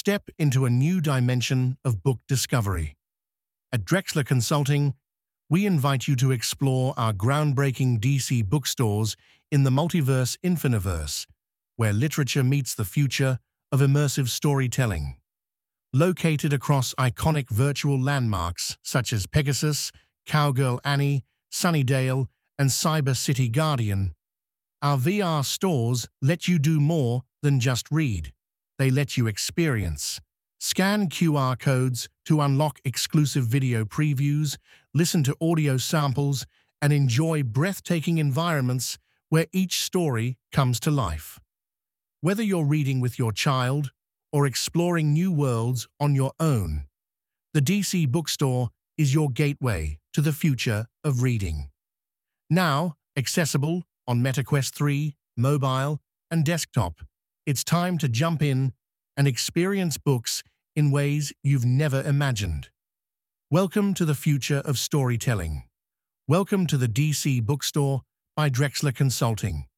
Step into a new dimension of book discovery. At Drexler Consulting, we invite you to explore our groundbreaking DC bookstores in the multiverse Infiniverse, where literature meets the future of immersive storytelling. Located across iconic virtual landmarks such as Pegasus, Cowgirl Annie, Sunnydale, and Cyber City Guardian, our VR stores let you do more than just read. They let you experience. Scan QR codes to unlock exclusive video previews, listen to audio samples, and enjoy breathtaking environments where each story comes to life. Whether you're reading with your child or exploring new worlds on your own, the DC Bookstore is your gateway to the future of reading. Now accessible on MetaQuest 3, mobile, and desktop, it's time to jump in and experience books in ways you've never imagined. Welcome to the future of storytelling. Welcome to the DC Bookstore by Drexler Consulting.